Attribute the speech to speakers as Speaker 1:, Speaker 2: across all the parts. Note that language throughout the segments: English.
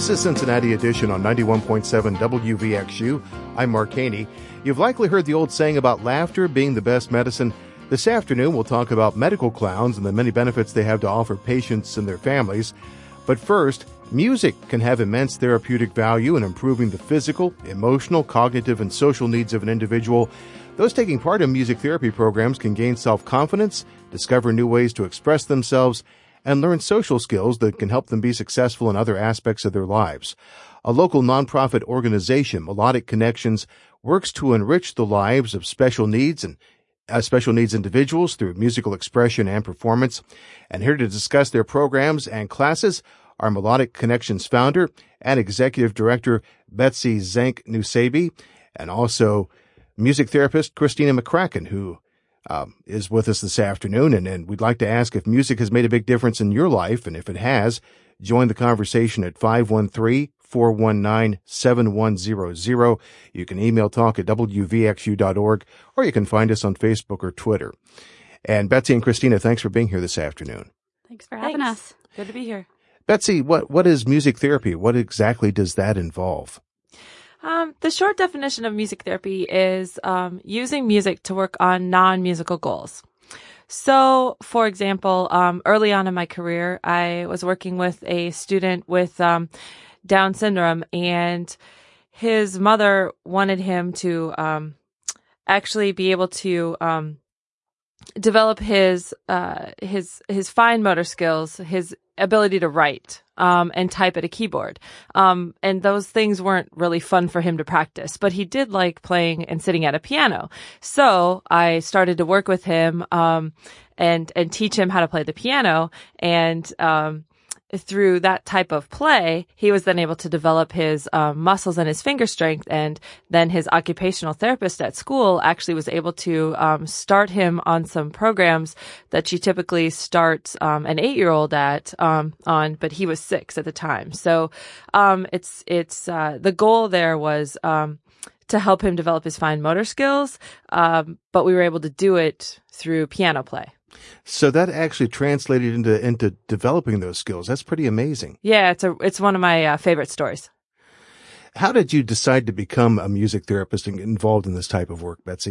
Speaker 1: This is Cincinnati Edition on 91.7 WVXU. I'm Mark Haney. You've likely heard the old saying about laughter being the best medicine. This afternoon, we'll talk about medical clowns and the many benefits they have to offer patients and their families. But first, music can have immense therapeutic value in improving the physical, emotional, cognitive, and social needs of an individual. Those taking part in music therapy programs can gain self-confidence, discover new ways to express themselves, and learn social skills that can help them be successful in other aspects of their lives. A local nonprofit organization, Melodic Connections, works to enrich the lives of special needs individuals through musical expression and performance. And here to discuss their programs and classes are Melodic Connections founder and executive director Betsy Zank-Nusebi, and also music therapist Christina McCracken, who is with us this afternoon. And we'd like to ask if music has made a big difference in your life, and if it has, join the conversation at 513-419-7100. You can email talk@wvxu.org, or you can find us on Facebook or Twitter. And Betsy and Christina, thanks for being here this afternoon.
Speaker 2: Thanks for having us.
Speaker 3: Good to be here.
Speaker 1: Betsy, what is music therapy? What exactly does that involve?
Speaker 3: The short definition of music therapy is using music to work on non-musical goals. So, for example, early on in my career, I was working with a student with Down syndrome, and his mother wanted him to actually be able to develop his fine motor skills, his ability to write and type at a keyboard. And those things weren't really fun for him to practice, but he did like playing and sitting at a piano. So I started to work with him and teach him how to play the piano. And through that type of play, he was then able to develop his muscles and his finger strength. And then his occupational therapist at school actually was able to start him on some programs that she typically starts an 8-year-old on, but he was 6 at the time. So it's the goal there was to help him develop his fine motor skills, but we were able to do it through piano play.
Speaker 1: So that actually translated into developing those skills. That's pretty amazing.
Speaker 3: Yeah, it's one of my favorite stories.
Speaker 1: How did you decide to become a music therapist and get involved in this type of work, Betsy?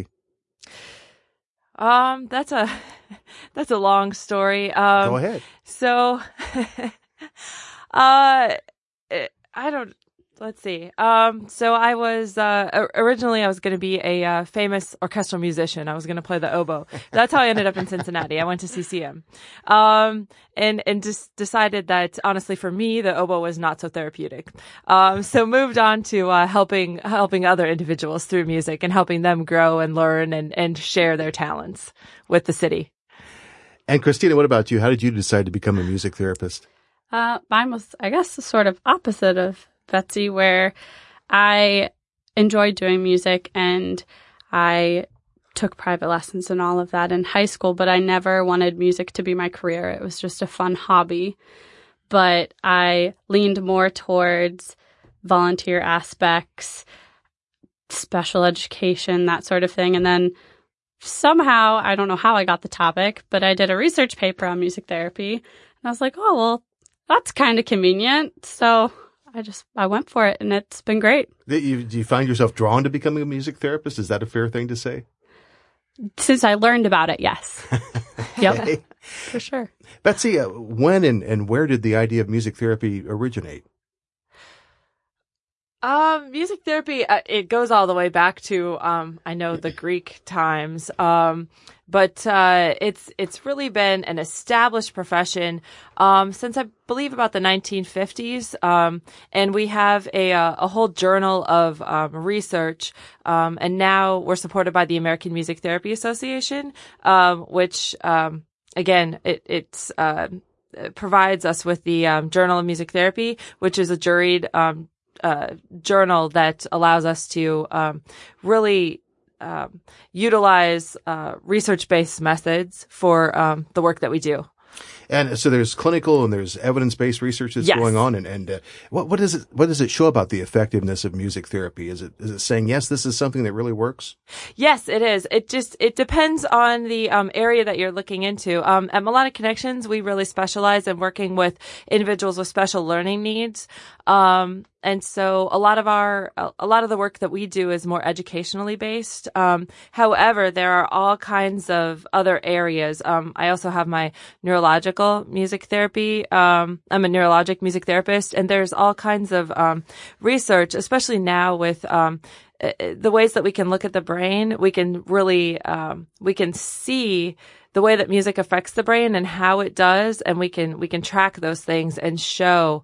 Speaker 3: That's a long story.
Speaker 1: Go ahead.
Speaker 3: So, let's see. So I was, originally I was going to be a famous orchestral musician. I was going to play the oboe. That's how I ended up in Cincinnati. I went to CCM. And just decided that honestly for me, the oboe was not so therapeutic. So moved on to, helping other individuals through music and helping them grow and learn and share their talents with the city.
Speaker 1: And Christina, what about you? How did you decide to become a music therapist?
Speaker 2: Mine was, I guess, the sort of opposite of Betsy, where I enjoyed doing music and I took private lessons and all of that in high school, but I never wanted music to be my career. It was just a fun hobby. But I leaned more towards volunteer aspects, special education, that sort of thing. And then somehow, I don't know how I got the topic, but I did a research paper on music therapy. And I was like, oh, well, that's kind of convenient. So I went for it, and it's been great.
Speaker 1: Do you find yourself drawn to becoming a music therapist? Is that a fair thing to say?
Speaker 2: Since I learned about it, yes. Yep, for sure.
Speaker 1: Betsy, when and where did the idea of music therapy originate?
Speaker 3: Music therapy, it goes all the way back to, I know the Greek times. But it's really been an established profession, since I believe about the 1950s. And we have a whole journal of, research. And now we're supported by the American Music Therapy Association, which, again, it provides us with the, Journal of Music Therapy, which is a juried, journal that allows us to, really, utilize research-based methods for the work that we do.
Speaker 1: And so there's clinical and there's evidence-based research that's
Speaker 3: Yes.
Speaker 1: going on. And what does it show about the effectiveness of music therapy? Is it saying, yes, this is something that really works?
Speaker 3: Yes, it is. It depends on the area that you're looking into. At Melodic Connections, we really specialize in working with individuals with special learning needs. And so a lot of the work that we do is more educationally based. However, there are all kinds of other areas. I also have my neurological music therapy. I'm a neurologic music therapist, and there's all kinds of research, especially now with the ways that we can look at the brain. We can really we can see the way that music affects the brain and how it does, and we can track those things and show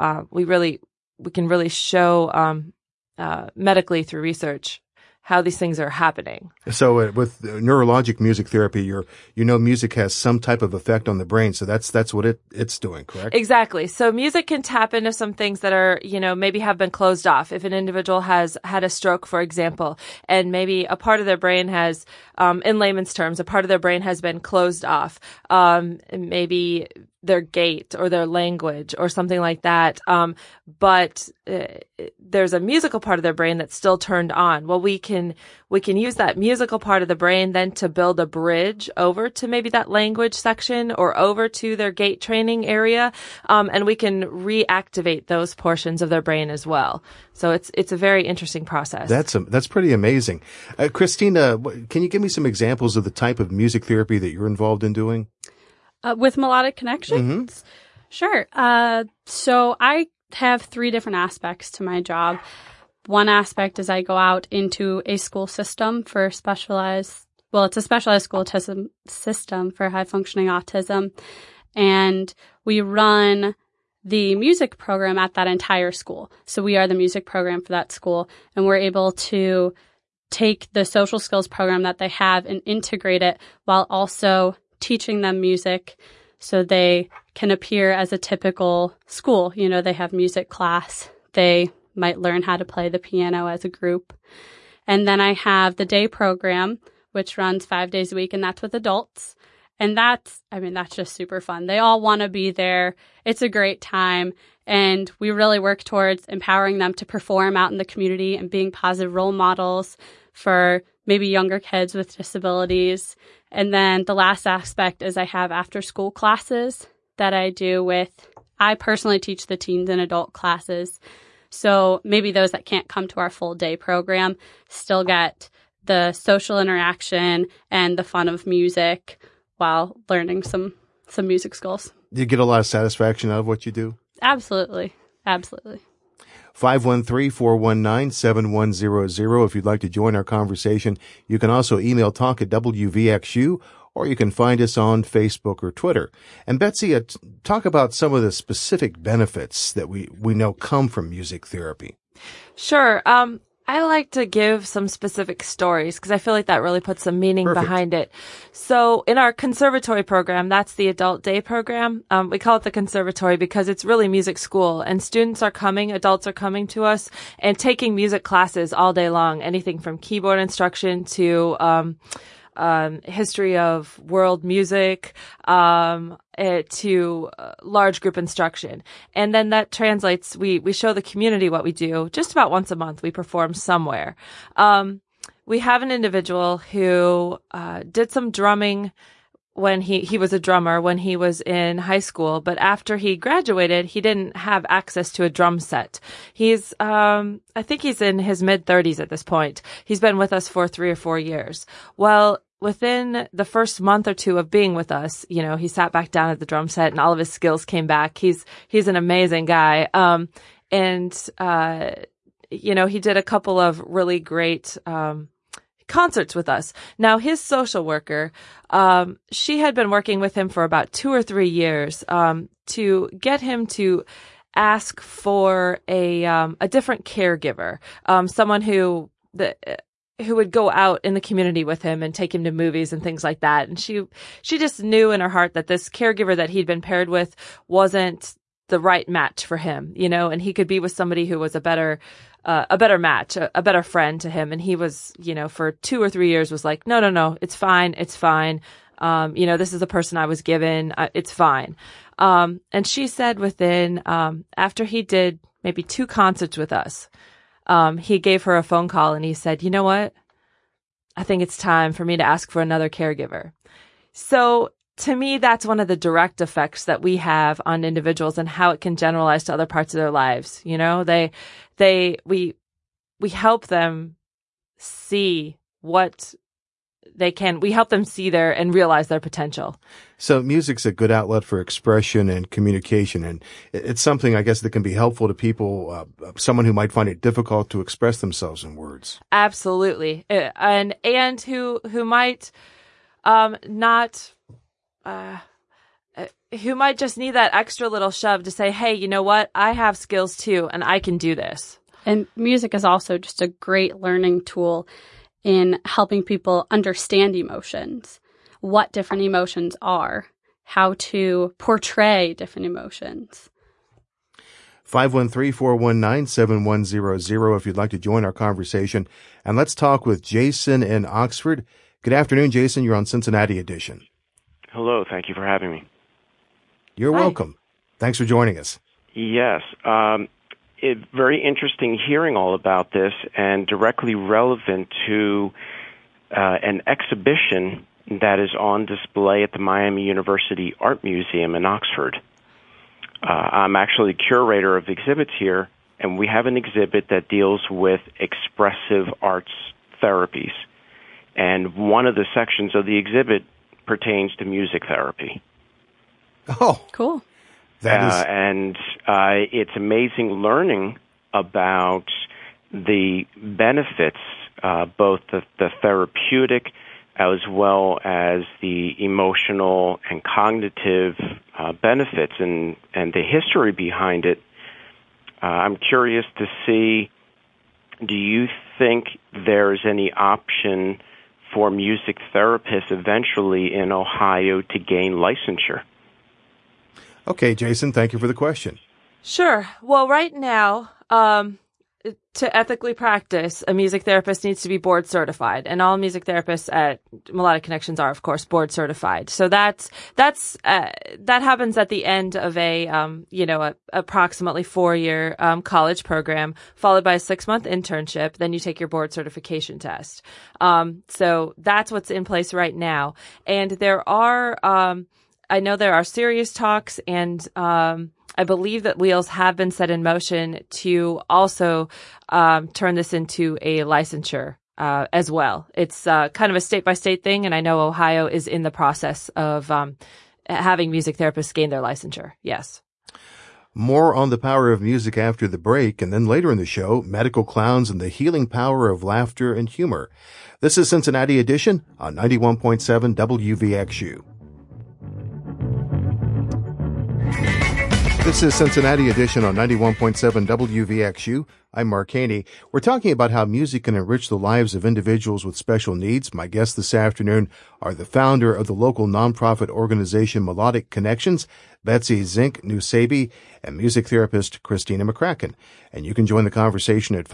Speaker 3: we can really show medically through research how these things are happening.
Speaker 1: So with neurologic music therapy, music has some type of effect on the brain. So that's what it's doing, correct?
Speaker 3: Exactly. So music can tap into some things that are, maybe have been closed off. If an individual has had a stroke, for example, and maybe a part of their brain has, in layman's terms, a part of their brain has been closed off. Maybe their gait or their language or something like that. But there's a musical part of their brain that's still turned on. Well, we can use that musical part of the brain then to build a bridge over to maybe that language section or over to their gait training area. And we can reactivate those portions of their brain as well. So it's a very interesting process.
Speaker 1: That's pretty amazing. Christina, can you give me some examples of the type of music therapy that you're involved in doing?
Speaker 2: With Melodic Connections? Mm-hmm. Sure. So I have 3 different aspects to my job. One aspect is I go out into a school system for it's a specialized school system for high functioning autism. And we run the music program at that entire school. So we are the music program for that school, and we're able to take the social skills program that they have and integrate it while also teaching them music so they can appear as a typical school. They have music class. They might learn how to play the piano as a group. And then I have the day program, which runs 5 days a week, and that's with adults. And that's just super fun. They all want to be there. It's a great time. And we really work towards empowering them to perform out in the community and being positive role models for maybe younger kids with disabilities. And then the last aspect is I have after school classes that I do I personally teach the teens and adult classes. So maybe those that can't come to our full day program still get the social interaction and the fun of music while learning some music skills.
Speaker 1: Do you get a lot of satisfaction out of what you do?
Speaker 2: Absolutely. Absolutely.
Speaker 1: 513-419-7100. If you'd like to join our conversation, you can also email talk@WVXU, or you can find us on Facebook or Twitter. And Betsy, talk about some of the specific benefits that we know come from music therapy.
Speaker 3: Sure. I like to give some specific stories because I feel like that really puts some meaning behind it. So in our conservatory program, that's the adult day program. We call it the conservatory because it's really music school, and adults are coming to us and taking music classes all day long, anything from keyboard instruction to, history of world music, to large group instruction. And then that translates, we show the community what we do just about once a month. We perform somewhere. We have an individual who did some drumming when he was a drummer when he was in high school, but after he graduated, he didn't have access to a drum set. He's, I think he's in his mid-30s at this point. He's been with us for 3 or 4 years. Well, within the first month or 2 of being with us, he sat back down at the drum set and all of his skills came back. He's an amazing guy. He did a couple of really great, concerts with us. Now, his social worker, she had been working with him for about 2 or 3 years, to get him to ask for a different caregiver, someone who would go out in the community with him and take him to movies and things like that. And she just knew in her heart that this caregiver that he'd been paired with wasn't the right match for him, and he could be with somebody who was a better match, a better friend to him. And he was, for 2 or 3 years was like, no, it's fine. This is the person I was given. It's fine. And she said within, after he did maybe 2 concerts with us, he gave her a phone call and he said, you know what? I think it's time for me to ask for another caregiver. So to me, that's one of the direct effects that we have on individuals and how it can generalize to other parts of their lives. We help them see what they can. We help them see and realize their potential.
Speaker 1: So music's a good outlet for expression and communication, and it's something, I guess, that can be helpful to people, someone who might find it difficult to express themselves in words.
Speaker 3: Absolutely. And who might not who might just need that extra little shove to say, hey, you know what? I have skills too, and I can do this.
Speaker 2: And music is also just a great learning tool in helping people understand emotions, what different emotions are, how to portray different emotions.
Speaker 1: 513-419-7100 if you'd like to join our conversation. And let's talk with Jason in Oxford. Good afternoon, Jason. You're on Cincinnati Edition.
Speaker 4: Hello. Thank you for having me.
Speaker 1: You're welcome. Thanks for joining us.
Speaker 4: Yes. It's very interesting hearing all about this and directly relevant to an exhibition that is on display at the Miami University Art Museum in Oxford. I'm actually curator of exhibits here, and we have an exhibit that deals with expressive arts therapies. And one of the sections of the exhibit pertains to music therapy.
Speaker 1: Oh,
Speaker 2: cool.
Speaker 4: And it's amazing learning about the benefits, both the therapeutic as well as the emotional and cognitive benefits and the history behind it. I'm curious to see, do you think there's any option for music therapists eventually in Ohio to gain licensure?
Speaker 1: Okay, Jason, thank you for the question.
Speaker 3: Sure. Well, right now, to ethically practice, a music therapist needs to be board certified, and all music therapists at Melodic Connections are, of course, board certified. So that happens at the end of a approximately 4-year college program, followed by a 6-month internship. Then you take your board certification test. So that's what's in place right now, and there are. I know there are serious talks, and I believe that wheels have been set in motion to also turn this into a licensure as well. It's kind of a state-by-state thing, and I know Ohio is in the process of having music therapists gain their licensure. Yes.
Speaker 1: More on the power of music after the break, and then later in the show, medical clowns and the healing power of laughter and humor. This is Cincinnati Edition on 91.7 WVXU. This is Cincinnati Edition on 91.7 WVXU. I'm Mark Haney. We're talking about how music can enrich the lives of individuals with special needs. My guests this afternoon are the founder of the local nonprofit organization Melodic Connections, Betsy Zink Nusabi, and music therapist Christina McCracken. And you can join the conversation at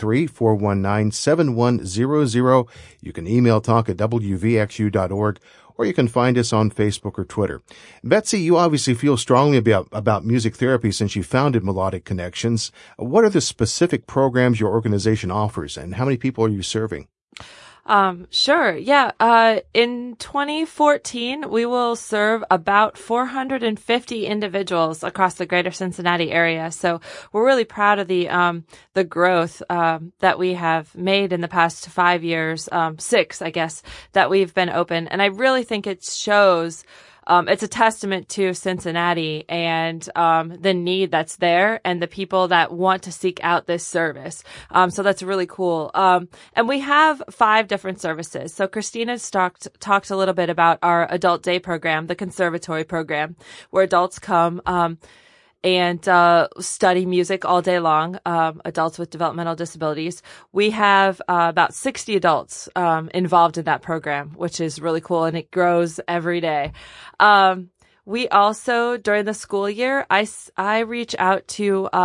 Speaker 1: 513-419-7100. You can email talk@wvxu.org, or you can find us on Facebook or Twitter. Betsy, you obviously feel strongly about music therapy since you founded Melodic Connections. What are the specific programs your organization offers, and how many people are you serving?
Speaker 3: Sure. Yeah. In 2014, we will serve about 450 individuals across the greater Cincinnati area. So we're really proud of the growth, that we have made in the past 5 years, 6, I guess, that we've been open. And I really think it shows, it's a testament to Cincinnati and the need that's there and the people that want to seek out this service. So that's really cool. And we have 5 different services. So Christina's talked a little bit about our adult day program, the conservatory program, where adults come and study music all day long, adults with developmental disabilities. We have about 60 adults involved in that program, which is really cool, and it grows every day. We also, during the school year, I reach out to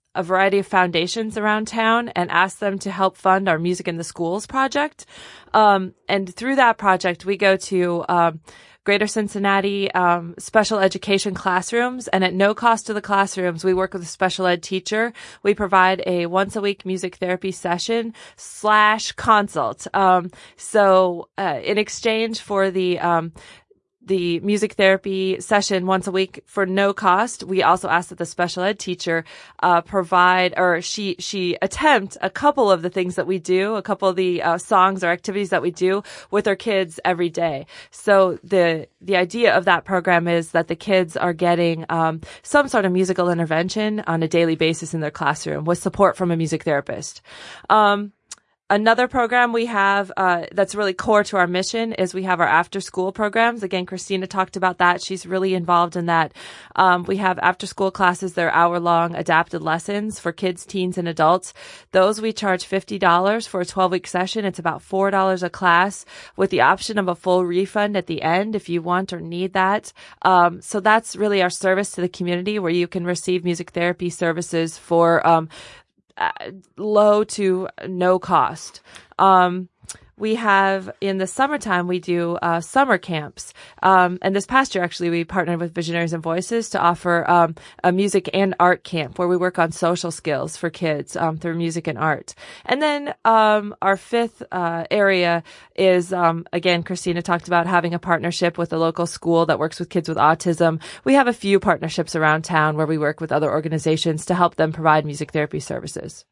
Speaker 3: a variety of foundations around town and asked them to help fund our Music in the Schools project. And through that project, we go to Greater Cincinnati special education classrooms, and at no cost to the classrooms, we work with a special ed teacher. We provide a once-a-week music therapy session / consult. So in exchange for the music therapy session once a week for no cost, we also ask that the special ed teacher provide, or she attempt a couple of the things that we do, a couple of the songs or activities that we do with our kids every day. So the idea of that program is that the kids are getting some sort of musical intervention on a daily basis in their classroom with support from a music therapist. Another program we have that's really core to our mission is we have our after-school programs. Again, Christina talked about that. She's really involved in that. We have after-school classes. They're hour-long adapted lessons for kids, teens, and adults. Those we charge $50 for a 12-week session. It's about $4 a class with the option of a full refund at the end if you want or need that. So that's really our service to the community, where you can receive music therapy services for low to no cost. We have, in the summertime, we do summer camps. And this past year, actually, we partnered with Visionaries and Voices to offer a music and art camp where we work on social skills for kids through music and art. And then our fifth area is, again, Christina talked about having a partnership with a local school that works with kids with autism. We have a few partnerships around town where we work with other organizations to help them provide music therapy services.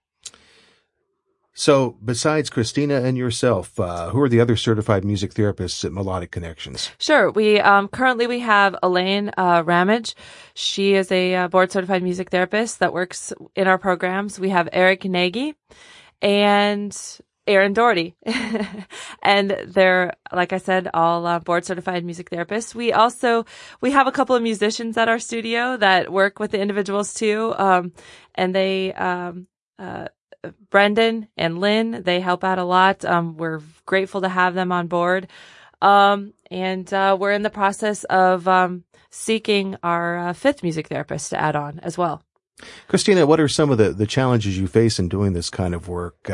Speaker 1: So besides Christina and yourself, who are the other certified music therapists at Melodic Connections?
Speaker 3: Sure. We currently we have Elaine Ramage. She is a board certified music therapist that works in our programs. We have Eric Nagy and Aaron Doherty. And they're, like I said, all board certified music therapists. We have a couple of musicians at our studio that work with the individuals too. And they Brendan and Lynn, they help out a lot. We're grateful to have them on board. And we're in the process of seeking our fifth music therapist to add on as well.
Speaker 1: Christina, what are some of the challenges you face in doing this kind of work,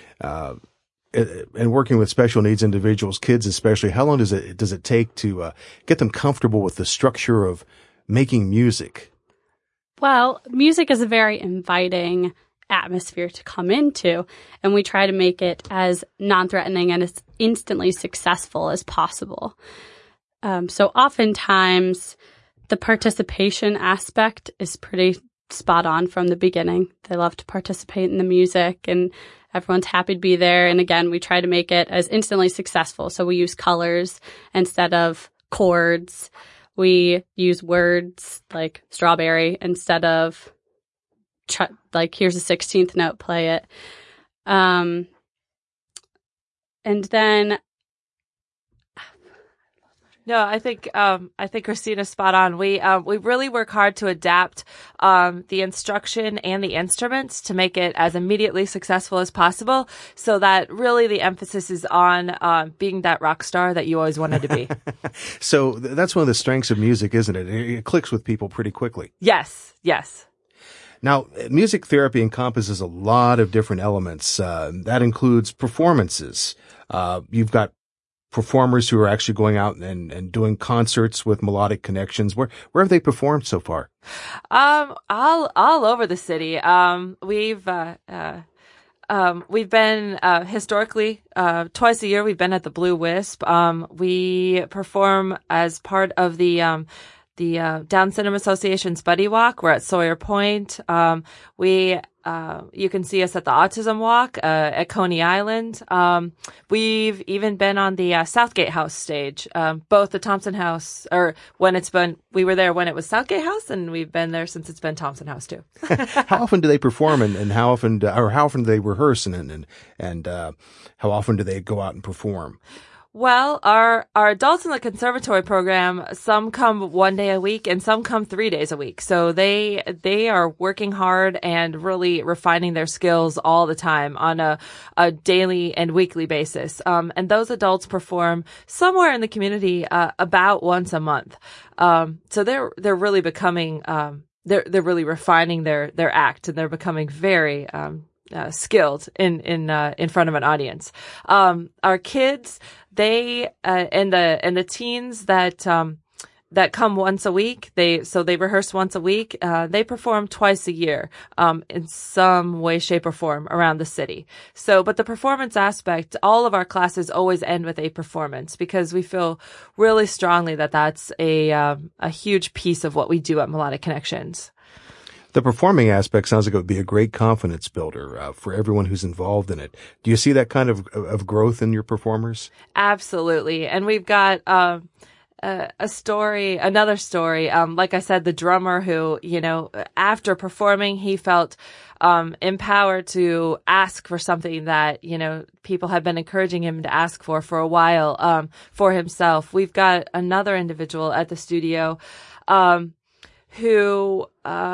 Speaker 1: and working with special needs individuals, kids especially? How long does it take to get them comfortable with the structure of making music?
Speaker 2: Well, music is a very inviting atmosphere to come into, and we try to make it as non-threatening and as instantly successful as possible. So oftentimes the participation aspect is pretty spot on from the beginning. They love to participate in the music and everyone's happy to be there. And again, we try to make it as instantly successful. So we use colors instead of chords. We use words like strawberry instead of like, here's a 16th note, play it. And then,
Speaker 3: no, I think Christina's spot on. We really work hard to adapt, the instruction and the instruments to make it as immediately successful as possible, so that really the emphasis is on, being that rock star that you always wanted to be.
Speaker 1: So that's one of the strengths of music, isn't it? It clicks with people pretty quickly.
Speaker 3: Yes.
Speaker 1: Now, music therapy encompasses a lot of different elements. That includes performances. You've got performers who are actually going out and doing concerts with Melodic Connections. Where have they performed so far?
Speaker 3: All over the city. We've been historically twice a year. We've been at the Blue Wisp. We perform as part of the Down Syndrome Association's Buddy Walk. We're at Sawyer Point. You can see us at the Autism Walk, at Coney Island. We've even been on the Southgate House stage, both the Thompson House, or we were there when it was Southgate House, and we've been there since it's been Thompson House too.
Speaker 1: How often do they perform, and how often do they rehearse, and how often do they go out and perform?
Speaker 3: Well, our adults in the conservatory program, some come 1 day a week and some come 3 days a week. So they are working hard and really refining their skills all the time on a daily and weekly basis. And those adults perform somewhere in the community, about once a month. So they're really becoming, they're really refining their act, and they're becoming very skilled in front of an audience. Our kids, they and the teens that come once a week, they rehearse once a week. They perform twice a year, in some way, shape, or form around the city. But the performance aspect, all of our classes always end with a performance, because we feel really strongly that that's a huge piece of what we do at Melodic Connections.
Speaker 1: The performing aspect sounds like it would be a great confidence builder for everyone who's involved in it. Do you see that kind of growth in your performers?
Speaker 3: Absolutely. And we've got another story. Like I said, the drummer who, after performing, he felt empowered to ask for something that, people have been encouraging him to ask for a while, for himself. We've got another individual at the studio, who,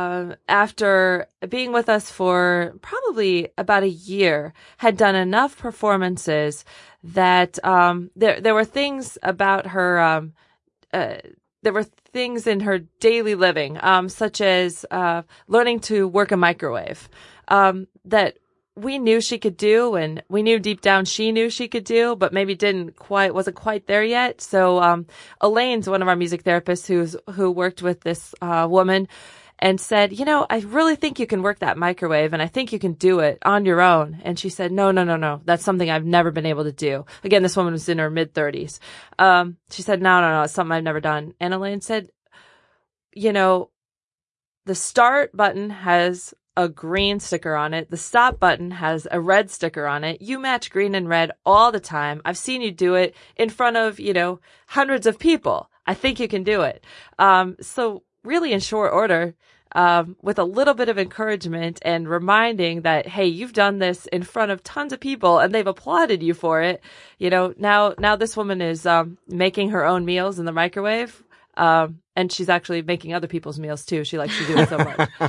Speaker 3: after being with us for probably about a year, had done enough performances that, there were things about her, there were things in her daily living, such as, learning to work a microwave, that we knew she could do, and we knew deep down she knew she could do, but maybe wasn't quite there yet. So, Elaine's one of our music therapists who worked with this, woman, and said, I really think you can work that microwave, and I think you can do it on your own. And she said, no. That's something I've never been able to do. Again, this woman was in her mid-30s. She said, no, it's something I've never done. And Elaine said, the start button has a green sticker on it. The stop button has a red sticker on it. You match green and red all the time. I've seen you do it in front of, hundreds of people. I think you can do it. So really in short order, with a little bit of encouragement and reminding that, hey, you've done this in front of tons of people and they've applauded you for it. Now this woman is, making her own meals in the microwave. And she's actually making other people's meals too. She likes to do it so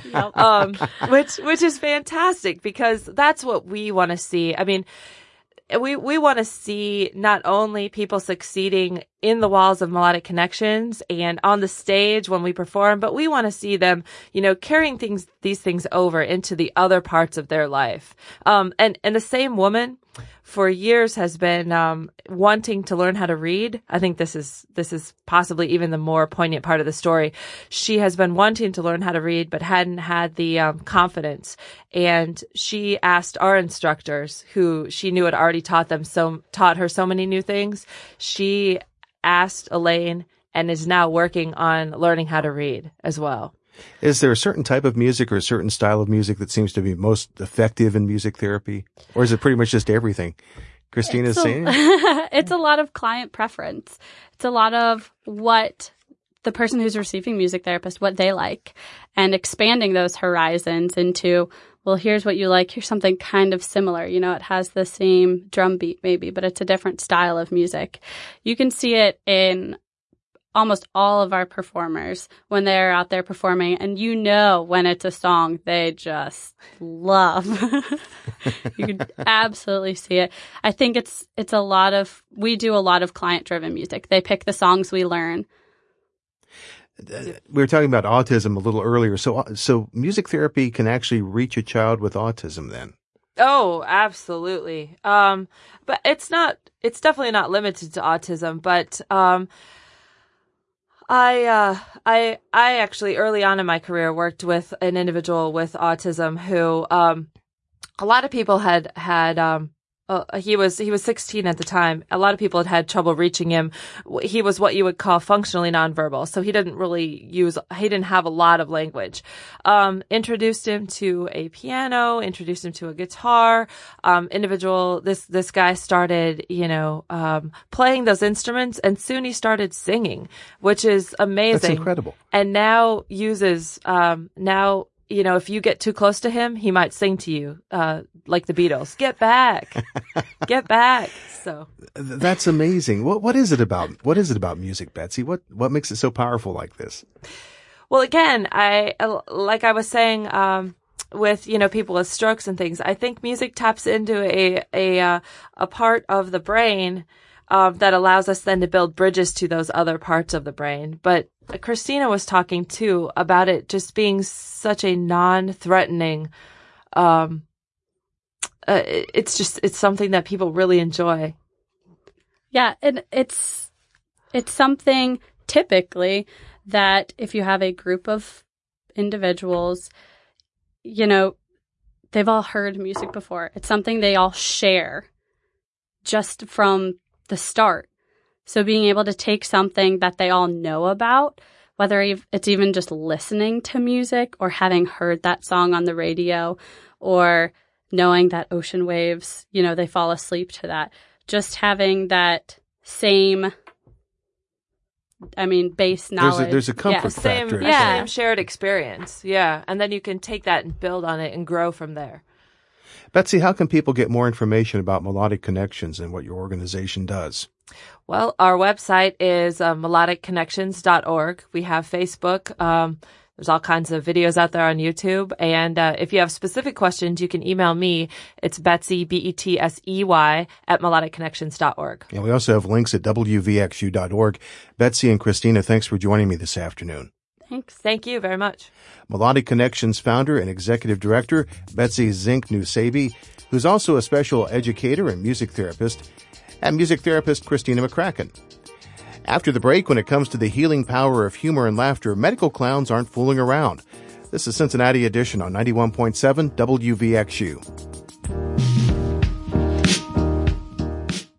Speaker 3: much. Which is fantastic, because that's what we want to see. I mean, we want to see not only people succeeding in the walls of Melodic Connections and on the stage when we perform, but we want to see them, carrying these things over into the other parts of their life. And the same woman for years has been wanting to learn how to read. I think this is possibly even the more poignant part of the story. She has been wanting to learn how to read, but hadn't had the confidence. And she asked our instructors, who she knew had already taught her so many new things. She asked Elaine and is now working on learning how to read as well.
Speaker 1: Is there a certain type of music or a certain style of music that seems to be most effective in music therapy? Or is it pretty much just everything? Christina's saying?
Speaker 2: It's a lot of client preference. It's a lot of what the person who's receiving music therapist, what they like, and expanding those horizons into, well, here's what you like. Here's something kind of similar. It has the same drum beat maybe, but it's a different style of music. You can see it in almost all of our performers when they're out there performing, and when it's a song they just love. You can absolutely see it. I think we do a lot of client-driven music. They pick the songs we learn.
Speaker 1: We were talking about autism a little earlier. So music therapy can actually reach a child with autism then?
Speaker 3: Oh, absolutely. But it's definitely not limited to autism, but, I actually early on in my career worked with an individual with autism who, a lot of people had, he was 16 at the time. A lot of people had trouble reaching him. He was what you would call functionally nonverbal. So he didn't have a lot of language. Introduced him to a piano, introduced him to a guitar. This guy started, playing those instruments, and soon he started singing, which is amazing.
Speaker 1: That's incredible.
Speaker 3: And now uses, if you get too close to him, he might sing to you, like the Beatles, "Get back, get back." So
Speaker 1: that's amazing. What is it about music, Betsy? What makes it so powerful like this?
Speaker 3: Well, again, like I was saying, with, people with strokes and things, I think music taps into a part of the brain, that allows us then to build bridges to those other parts of the brain. But Christina was talking too about it just being such a non-threatening, it's something that people really enjoy.
Speaker 2: Yeah, and it's something typically that if you have a group of individuals, you know, they've all heard music before. It's something they all share just from the start. So being able to take something that they all know about, whether it's even just listening to music or having heard that song on the radio or knowing that ocean waves, you know, they fall asleep to that. Just having that same, base knowledge.
Speaker 1: There's a comfort factor.
Speaker 3: Same shared experience. Yeah. And then you can take that and build on it and grow from there.
Speaker 1: Betsy, how can people get more information about Melodic Connections and what your organization does?
Speaker 3: Well, our website is melodicconnections.org. We have Facebook. There's all kinds of videos out there on YouTube. And if you have specific questions, you can email me. It's Betsy, Betsey, at melodicconnections.org.
Speaker 1: And we also have links at wvxu.org. Betsy and Christina, thanks for joining me this afternoon.
Speaker 2: Thanks.
Speaker 3: Thank you very much.
Speaker 1: Melodic Connections founder and executive director, Betsy Zink Nusabi, who's also a special educator and music therapist, and music therapist Christina McCracken. After the break, when it comes to the healing power of humor and laughter, medical clowns aren't fooling around. This is Cincinnati Edition on 91.7 WVXU.